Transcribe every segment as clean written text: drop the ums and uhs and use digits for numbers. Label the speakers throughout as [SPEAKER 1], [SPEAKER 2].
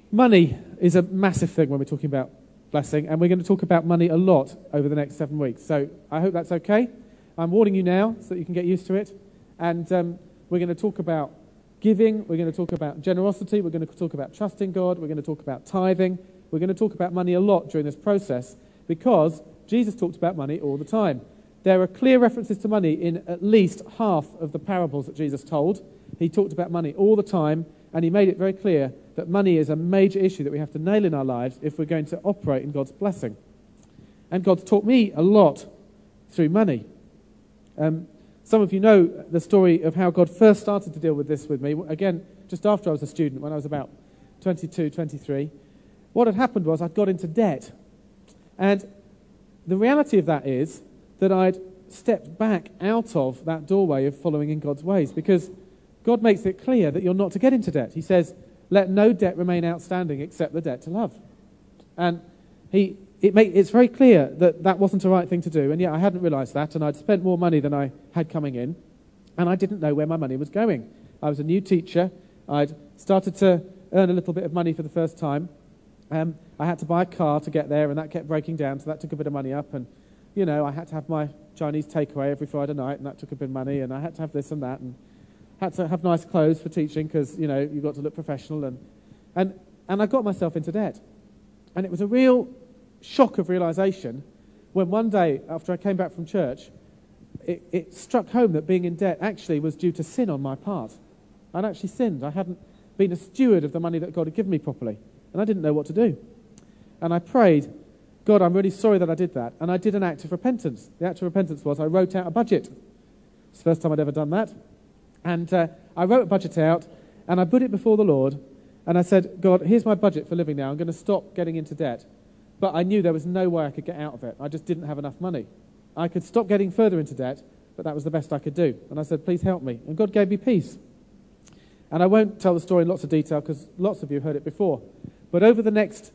[SPEAKER 1] Money is a massive thing when we're talking about blessing, and we're going to talk about money a lot over the next 7 weeks. So I hope that's okay. I'm warning you now so that you can get used to it. And we're going to talk about giving. We're going to talk about generosity. We're going to talk about trusting God. We're going to talk about tithing. We're going to talk about money a lot during this process because Jesus talked about money all the time. There are clear references to money in at least half of the parables that Jesus told. He talked about money all the time, and he made it very clear that money is a major issue that we have to nail in our lives if we're going to operate in God's blessing. And God's taught me a lot through money. Some of you know the story of how God first started to deal with this with me, again, just after I was a student, when I was about 22, 23. What had happened was I'd got into debt. And the reality of that is that I'd stepped back out of that doorway of following in God's ways, because God makes it clear that you're not to get into debt. He says, let no debt remain outstanding except the debt to love. And it's very clear that that wasn't the right thing to do, and yet I hadn't realised that, and I'd spent more money than I had coming in, and I didn't know where my money was going. I was a new teacher. I'd started to earn a little bit of money for the first time. I had to buy a car to get there, and that kept breaking down, so that took a bit of money up, and I had to have my Chinese takeaway every Friday night, and that took a bit of money, and I had to have this and that, and had to have nice clothes for teaching because, you've got to look professional. And I got myself into debt. And it was a real shock of realisation when one day, after I came back from church, it struck home that being in debt actually was due to sin on my part. I'd actually sinned. I hadn't been a steward of the money that God had given me properly. And I didn't know what to do. And I prayed, God, I'm really sorry that I did that. And I did an act of repentance. The act of repentance was I wrote out a budget. It's the first time I'd ever done that. And I wrote a budget out, and I put it before the Lord, and I said, God, here's my budget for living now. I'm going to stop getting into debt. But I knew there was no way I could get out of it. I just didn't have enough money. I could stop getting further into debt, but that was the best I could do. And I said, please help me. And God gave me peace. And I won't tell the story in lots of detail because lots of you have heard it before. But over the next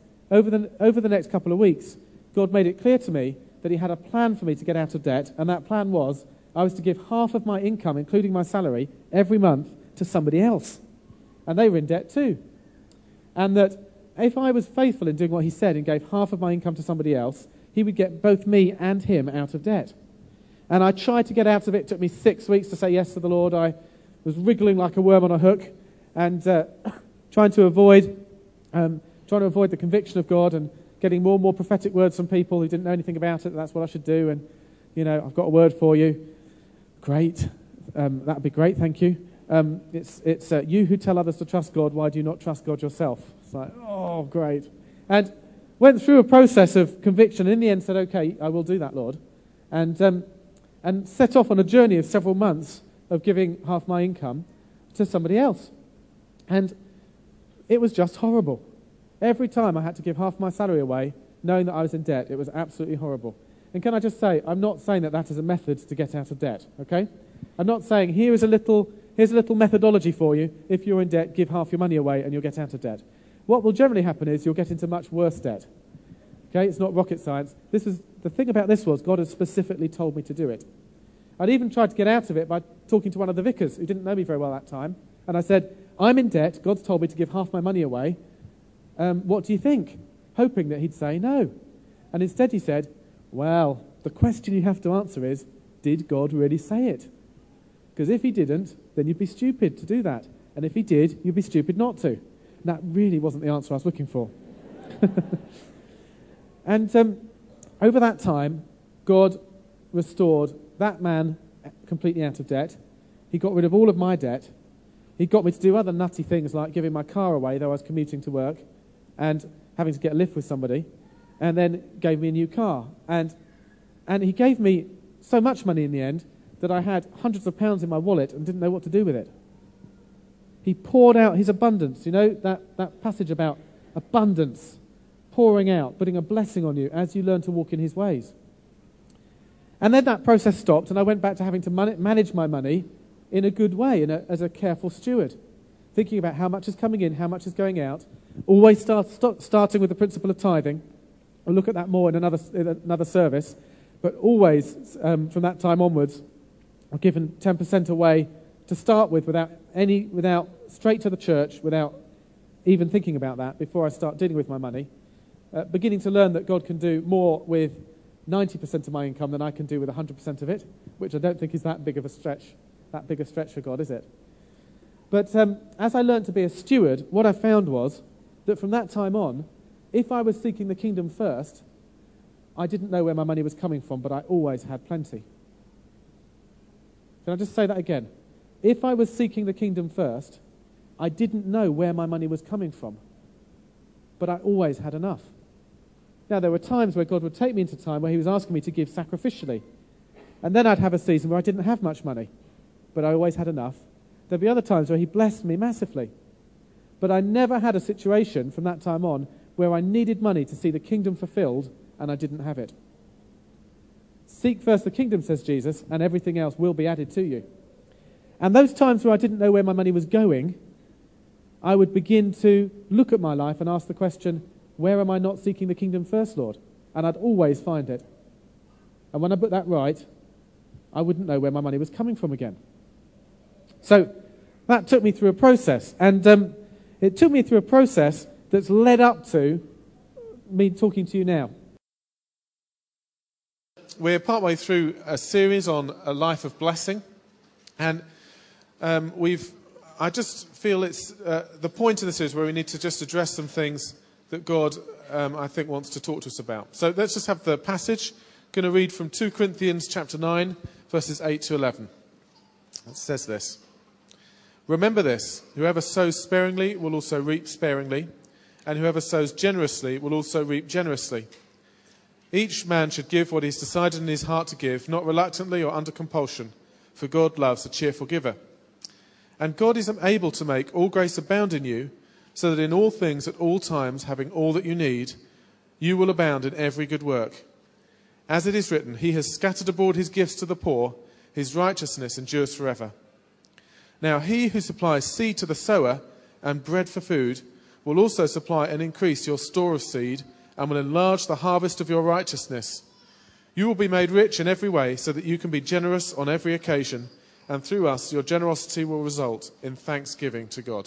[SPEAKER 1] couple of weeks, God made it clear to me that he had a plan for me to get out of debt, and that plan was I was to give half of my income, including my salary, every month to somebody else. And they were in debt too. And that if I was faithful in doing what he said and gave half of my income to somebody else, he would get both me and him out of debt. And I tried to get out of it. It took me 6 weeks to say yes to the Lord. I was wriggling like a worm on a hook and trying to avoid the conviction of God and getting more and more prophetic words from people who didn't know anything about it. That's what I should do. And, I've got a word for you. Great. That would be great, thank you. It's you who tell others to trust God, why do you not trust God yourself? It's like, oh, great. And went through a process of conviction, and in the end said, okay, I will do that, Lord. And set off on a journey of several months of giving half my income to somebody else. And it was just horrible. Every time I had to give half my salary away, knowing that I was in debt, it was absolutely horrible. And can I just say, I'm not saying that is a method to get out of debt, okay? I'm not saying here's a little methodology for you. If you're in debt, give half your money away and you'll get out of debt. What will generally happen is you'll get into much worse debt. Okay, it's not rocket science. The thing about this was God had specifically told me to do it. I'd even tried to get out of it by talking to one of the vicars who didn't know me very well at that time. And I said, I'm in debt. God's told me to give half my money away. What do you think? Hoping that he'd say no. And instead he said, well, the question you have to answer is, did God really say it? Because if he didn't, then you'd be stupid to do that. And if he did, you'd be stupid not to. And that really wasn't the answer I was looking for. And over that time, God restored that man completely out of debt. He got rid of all of my debt. He got me to do other nutty things like giving my car away, though I was commuting to work, and having to get a lift with somebody, and then gave me a new car. And he gave me so much money in the end that I had hundreds of pounds in my wallet and didn't know what to do with it. He poured out his abundance. You know, that passage about abundance, pouring out, putting a blessing on you as you learn to walk in his ways. And then that process stopped, and I went back to having to manage my money in a good way, as a careful steward, thinking about how much is coming in, how much is going out, always starting with the principle of tithing. We'll look at that more in another service, but always from that time onwards, I've given 10% away to start with, without straight to the church, without even thinking about that, before I start dealing with my money, beginning to learn that God can do more with 90% of my income than I can do with 100% of it, which I don't think is that big a stretch for God, is it? But as I learned to be a steward, what I found was that from that time on, if I was seeking the kingdom first, I didn't know where my money was coming from, but I always had plenty. Can I just say that again? If I was seeking the kingdom first, I didn't know where my money was coming from, but I always had enough. Now, there were times where God would take me into time where he was asking me to give sacrificially, and then I'd have a season where I didn't have much money, but I always had enough. There'd be other times where he blessed me massively, but I never had a situation from that time on where I needed money to see the kingdom fulfilled and I didn't have it. Seek first the kingdom, says Jesus, and everything else will be added to you. And those times where I didn't know where my money was going, I would begin to look at my life and ask the question, where am I not seeking the kingdom first, Lord? And I'd always find it. And when I put that right, I wouldn't know where my money was coming from again. So that took me through a process. And it took me through a process that's led up to me talking to you now.
[SPEAKER 2] We're partway through a series on a life of blessing. And I just feel it's the point of this is where we need to just address some things that God, I think, wants to talk to us about. So let's just have the passage. I'm going to read from 2 Corinthians chapter 9, verses 8 to 11. It says this. Remember this, whoever sows sparingly will also reap sparingly, and whoever sows generously will also reap generously. Each man should give what he's decided in his heart to give, not reluctantly or under compulsion, for God loves a cheerful giver. And God is able to make all grace abound in you, so that in all things at all times, having all that you need, you will abound in every good work. As it is written, he has scattered abroad his gifts to the poor, his righteousness endures forever. Now he who supplies seed to the sower and bread for food will also supply and increase your store of seed and will enlarge the harvest of your righteousness. You will be made rich in every way so that you can be generous on every occasion, and through us your generosity will result in thanksgiving to God.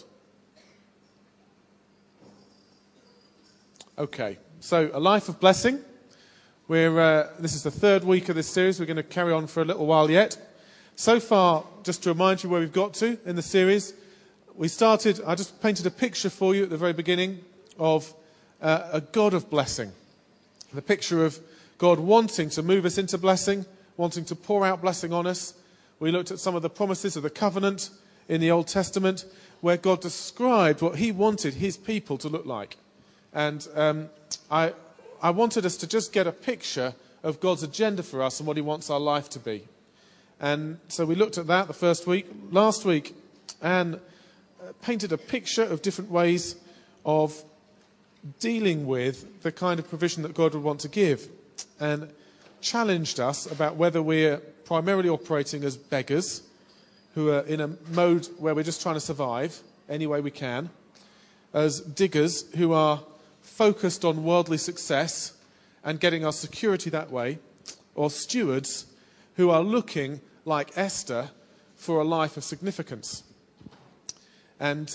[SPEAKER 2] Okay, so a life of blessing. This is the third week of this series. We're going to carry on for a little while yet. So far, just to remind you where we've got to in the series, I just painted a picture for you at the very beginning of a God of blessing. The picture of God wanting to move us into blessing, wanting to pour out blessing on us. We looked at some of the promises of the covenant in the Old Testament, where God described what he wanted his people to look like. And I wanted us to just get a picture of God's agenda for us and what he wants our life to be. And so we looked at that the first week. Last week, Anne painted a picture of different ways of dealing with the kind of provision that God would want to give, and challenged us about whether we're primarily operating as beggars who are in a mode where we're just trying to survive any way we can, as diggers who are focused on worldly success and getting our security that way, or stewards who are looking, like Esther, for a life of significance. And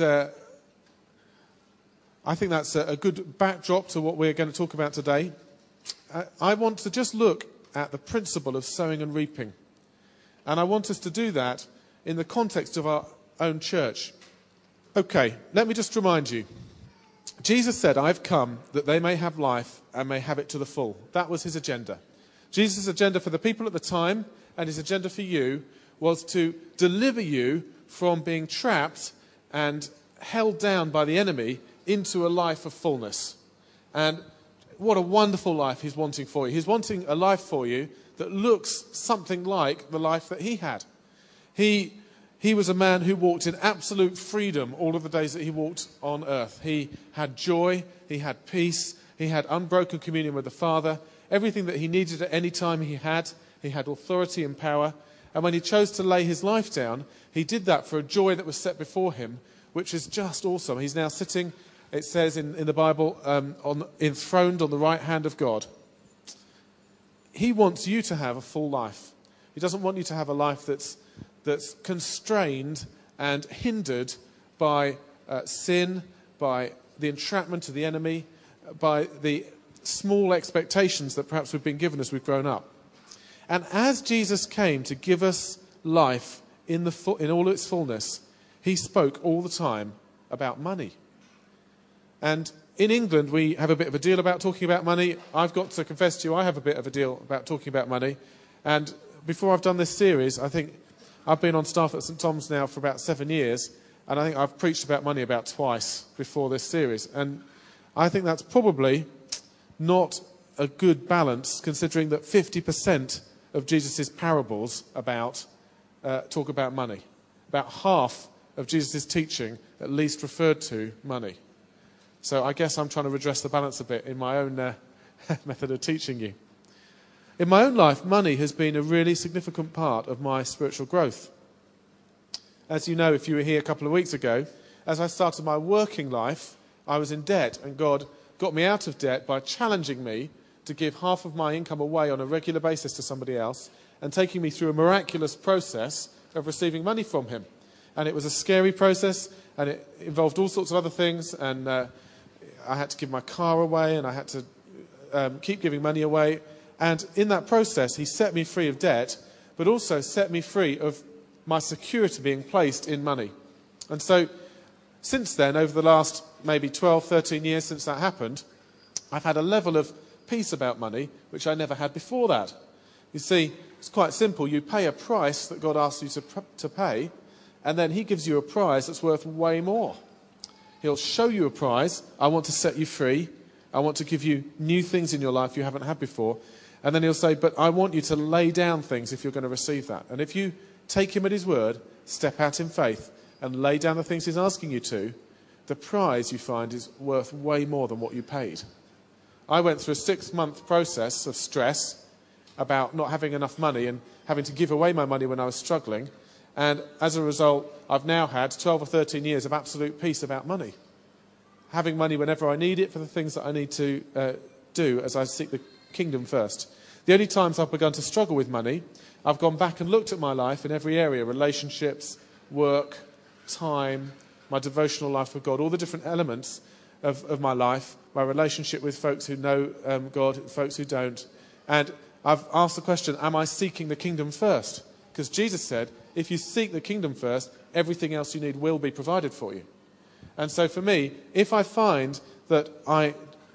[SPEAKER 2] I think that's a good backdrop to what we're going to talk about today. I want to just look at the principle of sowing and reaping. And I want us to do that in the context of our own church. Okay, let me just remind you. Jesus said, I've come that they may have life and may have it to the full. That was his agenda. Jesus' agenda for the people at the time and his agenda for you was to deliver you from being trapped and held down by the enemy into a life of fullness. And what a wonderful life he's wanting for you. He's wanting a life for you that looks something like the life that he had. He was a man who walked in absolute freedom all of the days that he walked on earth. He had joy, he had peace, he had unbroken communion with the Father. Everything that he needed at any time he had authority and power. And when he chose to lay his life down, he did that for a joy that was set before him, which is just awesome. He's now sitting, it says in the Bible, enthroned on the right hand of God. He wants you to have a full life. He doesn't want you to have a life that's constrained and hindered by sin, by the entrapment of the enemy, by the small expectations that perhaps we've been given as we've grown up. And as Jesus came to give us life in all its fullness, he spoke all the time about money. And in England, we have a bit of a deal about talking about money. I've got to confess to you, I have a bit of a deal about talking about money. And before I've done this series, I think I've been on staff at St Thomas now for about 7 years, and I think I've preached about money about twice before this series. And I think that's probably not a good balance, considering that 50% of Jesus' parables talk about money. About half of Jesus' teaching at least referred to money. So I guess I'm trying to redress the balance a bit in my own method of teaching you. In my own life, money has been a really significant part of my spiritual growth. As you know, if you were here a couple of weeks ago, as I started my working life, I was in debt, and God got me out of debt by challenging me to give half of my income away on a regular basis to somebody else and taking me through a miraculous process of receiving money from him. And it was a scary process, and it involved all sorts of other things, and I had to give my car away, and I had to keep giving money away. And in that process, he set me free of debt, but also set me free of my security being placed in money. And so, since then, over the last maybe 12, 13 years since that happened, I've had a level of peace about money which I never had before that. You see, it's quite simple. You pay a price that God asks you to pay, and then he gives you a prize that's worth way more. He'll show you a prize. I want to set you free. I want to give you new things in your life you haven't had before. And then he'll say, but I want you to lay down things if you're going to receive that. And if you take him at his word, step out in faith, and lay down the things he's asking you to, the prize you find is worth way more than what you paid. I went through a 6-month process of stress about not having enough money and having to give away my money when I was struggling. And as a result, I've now had 12 or 13 years of absolute peace about money. Having money whenever I need it for the things that I need to do as I seek the kingdom first. The only times I've begun to struggle with money, I've gone back and looked at my life in every area: relationships, work, time, my devotional life with God, all the different elements of my life, my relationship with folks who know God, folks who don't. And I've asked the question, am I seeking the kingdom first? Because Jesus said, if you seek the kingdom first, everything else you need will be provided for you. And so for me, if I find that I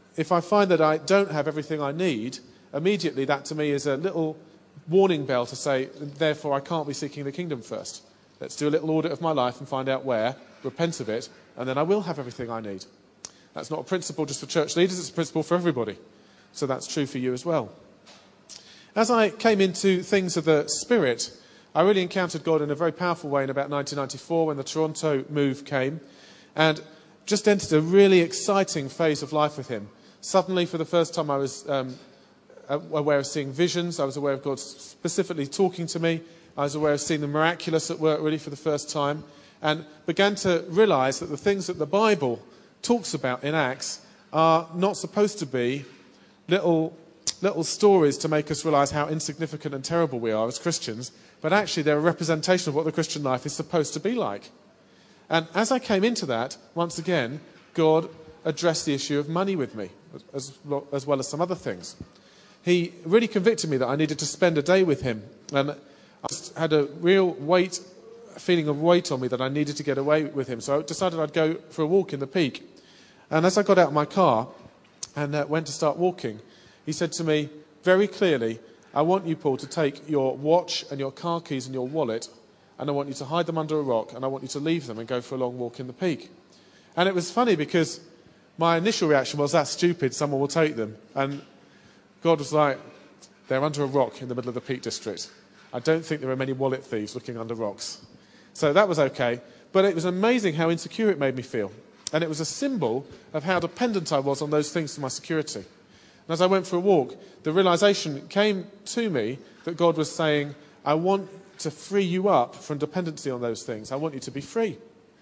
[SPEAKER 2] don't have everything I need, immediately that to me is a little warning bell to say, therefore I can't be seeking the kingdom first. Let's do a little audit of my life and find out where, repent of it, and then I will have everything I need. That's not a principle just for church leaders, it's a principle for everybody. So that's true for you as well. As I came into things of the Spirit, I really encountered God in a very powerful way in about 1994 when the Toronto move came, and just entered a really exciting phase of life with him. Suddenly, for the first time, I was aware of seeing visions. I was aware of God specifically talking to me. I was aware of seeing the miraculous at work really for the first time, and began to realise that the things that the Bible talks about in Acts are not supposed to be little stories to make us realise how insignificant and terrible we are as Christians, but actually they're a representation of what the Christian life is supposed to be like. And as I came into that, once again, God addressed the issue of money with me, as well as some other things. He really convicted me that I needed to spend a day with him, and I just had a real feeling of weight on me that I needed to get away with him. So I decided I'd go for a walk in the Peak. And as I got out of my car and went to start walking, he said to me very clearly, I want you, Paul, to take your watch and your car keys and your wallet, and I want you to hide them under a rock, and I want you to leave them and go for a long walk in the Peak. And it was funny because my initial reaction was, that's stupid, someone will take them. And God was like, they're under a rock in the middle of the Peak District. I don't think there are many wallet thieves looking under rocks. So that was okay. But it was amazing how insecure it made me feel. And it was a symbol of how dependent I was on those things for my security. And as I went for a walk, the realization came to me that God was saying, I want to free you up from dependency on those things. I want you to be free.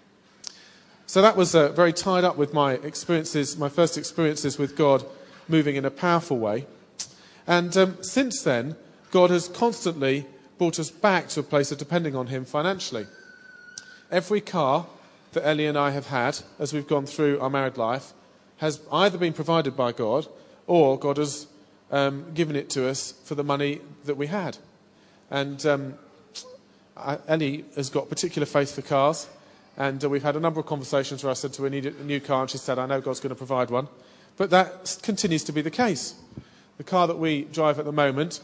[SPEAKER 2] So that was very tied up with my experiences, my first experiences with God moving in a powerful way. And since then, God has constantly brought us back to a place of depending on him financially. Every car that Ellie and I have had as we've gone through our married life has either been provided by God or God has given it to us for the money that we had. And Ellie has got particular faith for cars, and we've had a number of conversations where I said to her, "We need a new car," and she said, "I know God's going to provide one." But that continues to be the case. The car that we drive at the moment,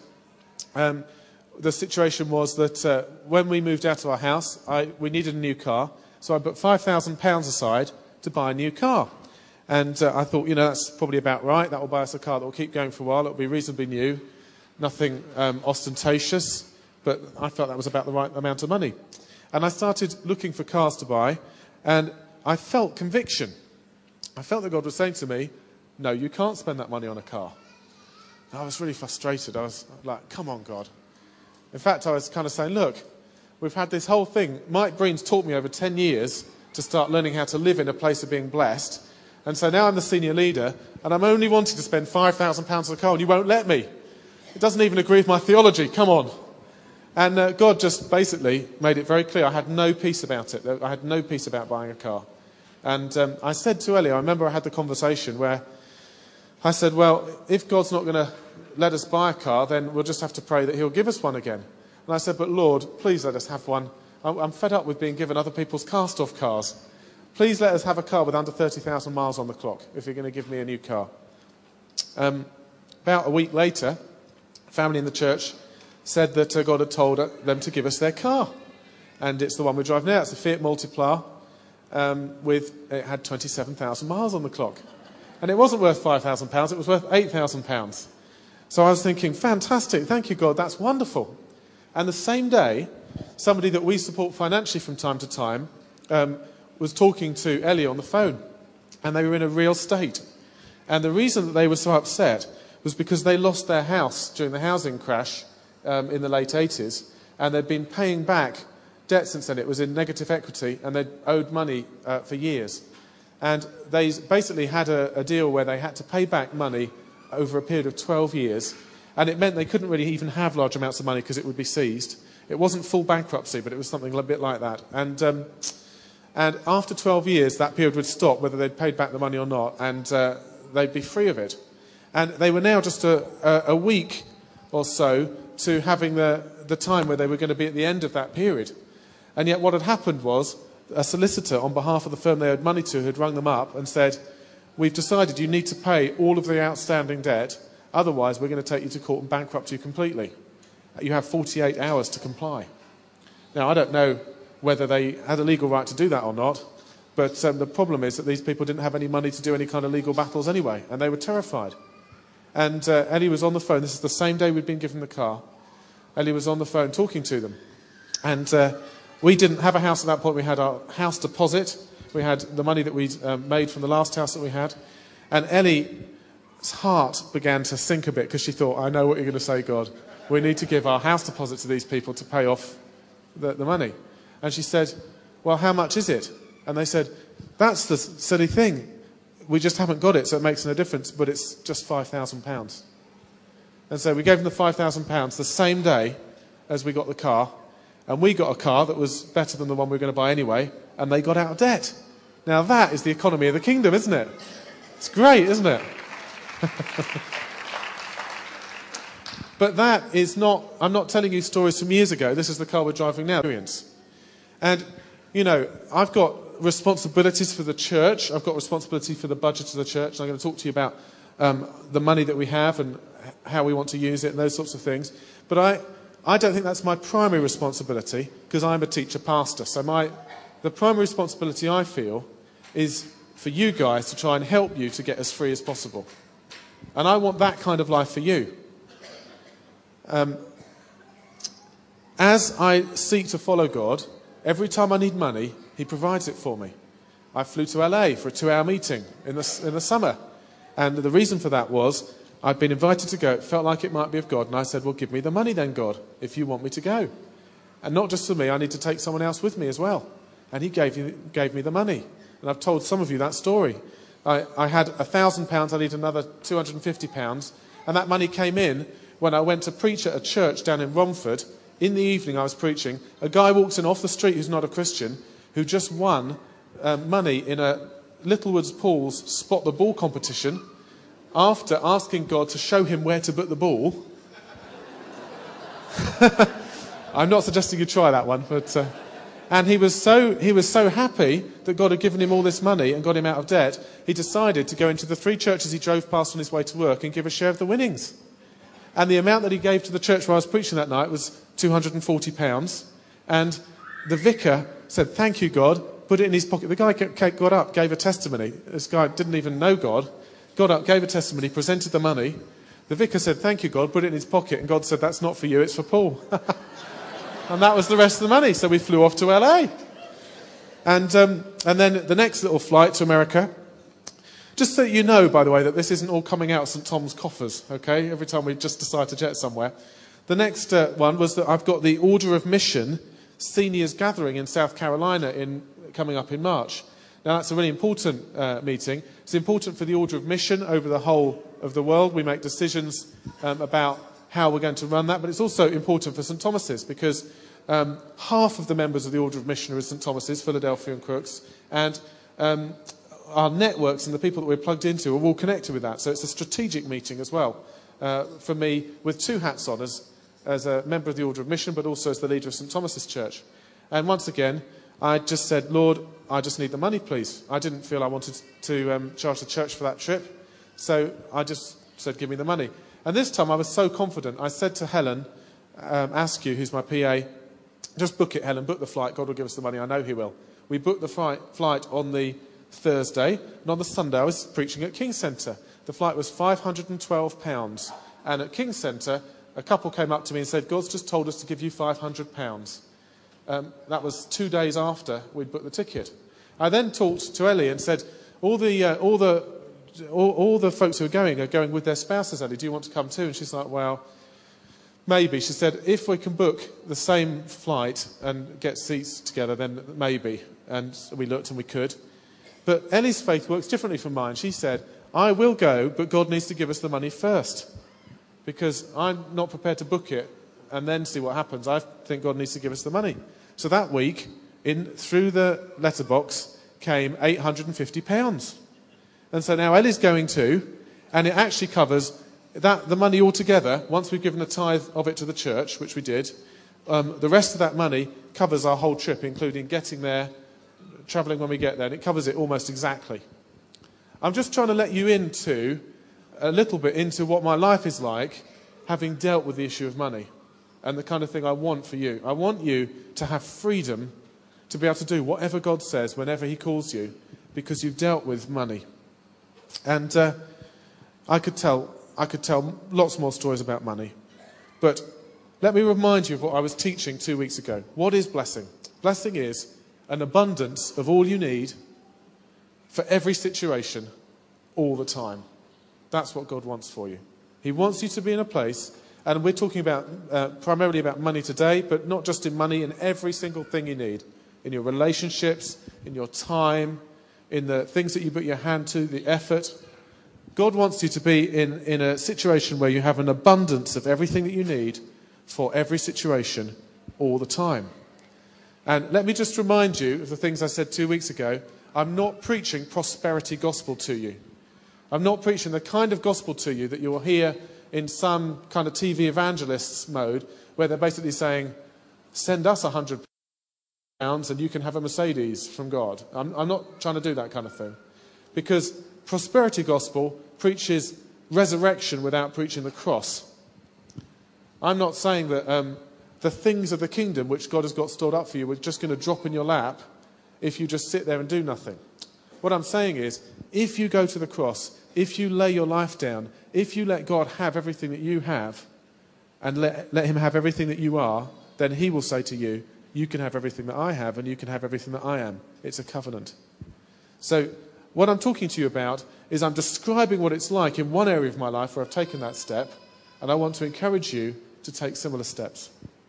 [SPEAKER 2] the situation was that when we moved out of our house, we needed a new car, so I put £5,000 aside to buy a new car. And I thought, that's probably about right. That will buy us a car that will keep going for a while. It will be reasonably new, nothing ostentatious, but I felt that was about the right amount of money. And I started looking for cars to buy, and I felt conviction. I felt that God was saying to me, "No, you can't spend that money on a car." And I was really frustrated. I was like, "Come on, God." In fact, I was kind of saying, "Look, we've had this whole thing. Mike Breen's taught me over 10 years to start learning how to live in a place of being blessed. And so now I'm the senior leader, and I'm only wanting to spend £5,000 on a car, and you won't let me. It doesn't even agree with my theology. Come on." And God just basically made it very clear. I had no peace about it. I had no peace about buying a car. And I said to Ellie, I remember I had the conversation where I said, "Well, if God's not going to let us buy a car, then we'll just have to pray that he'll give us one again." And I said, "But Lord, please let us have one. I'm fed up with being given other people's cast-off cars. Please let us have a car with under 30,000 miles on the clock if you're going to give me a new car." About a week later, a family in the church said that God had told them to give us their car. And it's the one we drive now. It's a Fiat Multipla. It had 27,000 miles on the clock. And it wasn't worth £5,000, it was worth £8,000. So I was thinking, fantastic, thank you, God, that's wonderful. And the same day, somebody that we support financially from time to time was talking to Ellie on the phone. And they were in a real state. And the reason that they were so upset was because they lost their house during the housing crash in the late 80s. And they'd been paying back debt since then. It was in negative equity, and they'd owed money for years. And they basically had a deal where they had to pay back money over a period of 12 years. And it meant they couldn't really even have large amounts of money because it would be seized. It wasn't full bankruptcy, but it was something a bit like that. And after 12 years, that period would stop, whether they'd paid back the money or not, and they'd be free of it. And they were now just a week or so to having the time where they were going to be at the end of that period. And yet what had happened was a solicitor on behalf of the firm they owed money to had rung them up and said, "We've decided you need to pay all of the outstanding debt, otherwise we're going to take you to court and bankrupt you completely. You have 48 hours to comply." Now, I don't know whether they had a legal right to do that or not, but the problem is that these people didn't have any money to do any kind of legal battles anyway, and they were terrified. And Ellie was on the phone. This is the same day we'd been given the car. Ellie was on the phone talking to them. And we didn't have a house at that point. We had our house deposit. We had the money that we'd made from the last house that we had. And Ellie's heart began to sink a bit because she thought, "I know what you're going to say, God. We need to give our house deposit to these people to pay off the money." And she said, "Well, how much is it?" And they said, "That's the silly thing. We just haven't got it, so it makes no difference, but it's just £5,000. And so we gave them the £5,000 the same day as we got the car. And we got a car that was better than the one we were going to buy anyway, and they got out of debt. Now that is the economy of the kingdom, isn't it? It's great, isn't it? But that is not, I'm not telling you stories from years ago. This is the car we're driving now. And, I've got responsibilities for the church. I've got responsibility for the budget of the church. And I'm going to talk to you about the money that we have and how we want to use it and those sorts of things. But I don't think that's my primary responsibility because I'm a teacher pastor. So the primary responsibility I feel is for you guys to try and help you to get as free as possible. And I want that kind of life for you. As I seek to follow God, every time I need money, he provides it for me. I flew to LA for a 2-hour meeting in the summer. And the reason for that was I'd been invited to go. It felt like it might be of God. And I said, "Well, give me the money then, God, if you want me to go. And not just for me, I need to take someone else with me as well." And he gave me the money. And I've told some of you that story. I had £1,000. I needed another £250. And that money came in when I went to preach at a church down in Romford. In the evening I was preaching. A guy walks in off the street who's not a Christian, who just won money in a Littlewoods Paul's Spot the Ball competition after asking God to show him where to put the ball. I'm not suggesting you try that one, but and he was so happy that God had given him all this money and got him out of debt. He decided to go into the 3 churches he drove past on his way to work and give a share of the winnings. And the amount that he gave to the church where I was preaching that night was £240. And the vicar said, "Thank you, God," put it in his pocket. The guy got up, gave a testimony. This guy didn't even know God. Got up, gave a testimony, presented the money. The vicar said, "Thank you, God," put it in his pocket. And God said, "That's not for you, it's for Paul." And that was the rest of the money. So we flew off to LA. And then the next little flight to America. Just so you know, by the way, that this isn't all coming out of St. Tom's coffers, okay? Every time we just decide to jet somewhere. The next one was that I've got the Order of Mission Seniors Gathering in South Carolina coming up in March. Now, that's a really important meeting. It's important for the Order of Mission over the whole of the world. We make decisions about how we're going to run that, but it's also important for St. Thomas's because half of the members of the Order of Mission are at St. Thomas's, Philadelphia and Crooks, and our networks and the people that we're plugged into are all connected with that. So it's a strategic meeting as well for me with 2 hats on as a member of the Order of Mission, but also as the leader of St. Thomas's Church. And once again, I just said, "Lord, I just need the money, please." I didn't feel I wanted to charge the church for that trip, so I just said, "Give me the money." And this time I was so confident, I said to Helen Askew, who's my PA, "Just book it, Helen, book the flight. God will give us the money. I know he will." We booked the flight on the Thursday, and on the Sunday I was preaching at King Centre. The flight was £512, and at King Centre a couple came up to me and said, "God's just told us to give you £500. That was 2 days after we'd booked the ticket. I then talked to Ellie and said, all the folks who are going with their spouses, Ellie, do you want to come too? And she's like, "Well, maybe." She said, "If we can book the same flight and get seats together, then maybe." And we looked and we could. But Ellie's faith works differently from mine. She said, "I will go, but God needs to give us the money first. Because I'm not prepared to book it and then see what happens. I think God needs to give us the money." So that week, through the letterbox, came £850. And so now Ellie's going too, and it actually covers the money altogether. Once we've given a tithe of it to the church, which we did, the rest of that money covers our whole trip, including getting there, travelling when we get there, and it covers it almost exactly. I'm just trying to let you a little bit into what my life is like, having dealt with the issue of money, and the kind of thing I want for you. I want you to have freedom to be able to do whatever God says whenever he calls you, because you've dealt with money. And I could tell lots more stories about money. But let me remind you of what I was teaching 2 weeks ago. What is blessing? Blessing is an abundance of all you need for every situation, all the time. That's what God wants for you. He wants you to be in a place, and we're talking about primarily about money today, but not just in money, in every single thing you need. In your relationships, in your time, in the things that you put your hand to, the effort. God wants you to be in a situation where you have an abundance of everything that you need for every situation all the time. And let me just remind you of the things I said 2 weeks ago. I'm not preaching prosperity gospel to you. I'm not preaching the kind of gospel to you that you will hear in some kind of TV evangelists mode, where they're basically saying, "Send us £100 and you can have a Mercedes from God." I'm not trying to do that kind of thing. Because prosperity gospel preaches resurrection without preaching the cross. I'm not saying that the things of the kingdom which God has got stored up for you are just going to drop in your lap if you just sit there and do nothing. What I'm saying is, if you go to the cross, if you lay your life down, if you let God have everything that you have, and let him have everything that you are, then he will say to you, "You can have everything that I have, and you can have everything that I am." It's a covenant. So what I'm talking to you about is I'm describing what it's like in one area of my life where I've taken that step, and I want to encourage you to take similar steps.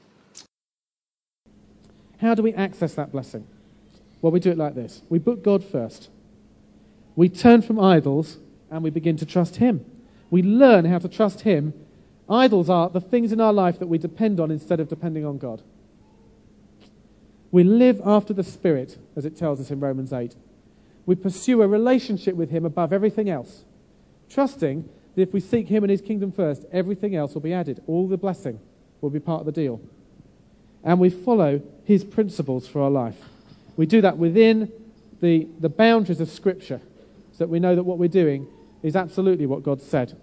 [SPEAKER 1] How do we access that blessing? Well, we do it like this. We book God first. We turn from idols and we begin to trust him. We learn how to trust him. Idols are the things in our life that we depend on instead of depending on God. We live after the Spirit, as it tells us in Romans 8. We pursue a relationship with him above everything else, trusting that if we seek him and his kingdom first, everything else will be added. All the blessing will be part of the deal. And we follow his principles for our life. We do that within the boundaries of Scripture, so that we know that what we're doing is absolutely what God said.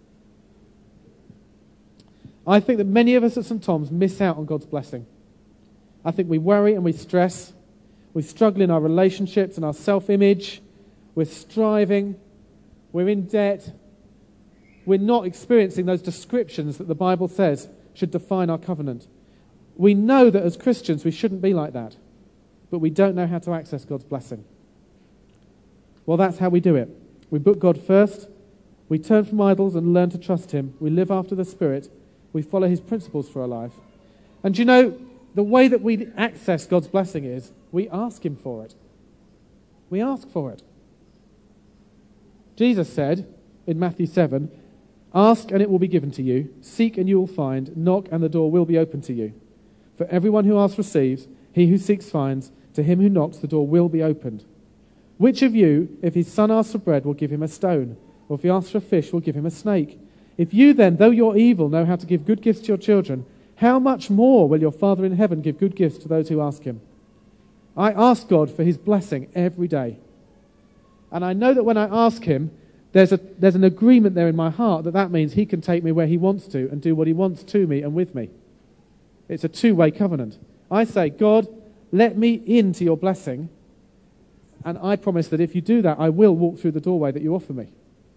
[SPEAKER 1] I think that many of us at St. Thomas miss out on God's blessing. I think we worry and we stress. We struggle in our relationships and our self-image. We're striving. We're in debt. We're not experiencing those descriptions that the Bible says should define our covenant. We know that as Christians we shouldn't be like that, but we don't know how to access God's blessing. Well, that's how we do it. We put God first. We turn from idols and learn to trust him. We live after the Spirit. We follow his principles for our life. And you know, the way that we access God's blessing is we ask him for it. We ask for it. Jesus said in Matthew 7, "Ask and it will be given to you. Seek and you will find. Knock and the door will be opened to you. For everyone who asks receives. He who seeks finds. To him who knocks the door will be opened. Which of you, if his son asks for bread, will give him a stone? Or if he asks for a fish, will give him a snake? If you then, though you're evil, know how to give good gifts to your children, how much more will your Father in heaven give good gifts to those who ask him?" I ask God for his blessing every day. And I know that when I ask him, there's an agreement there in my heart that means he can take me where he wants to and do what he wants to me and with me. It's a two-way covenant. I say, God, let me into your blessing, and I promise that if you do that, I will walk through the doorway that you offer me.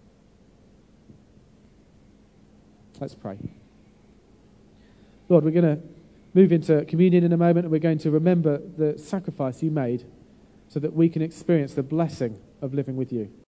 [SPEAKER 1] Let's pray. Lord, we're going to move into communion in a moment, and we're going to remember the sacrifice you made so that we can experience the blessing of living with you.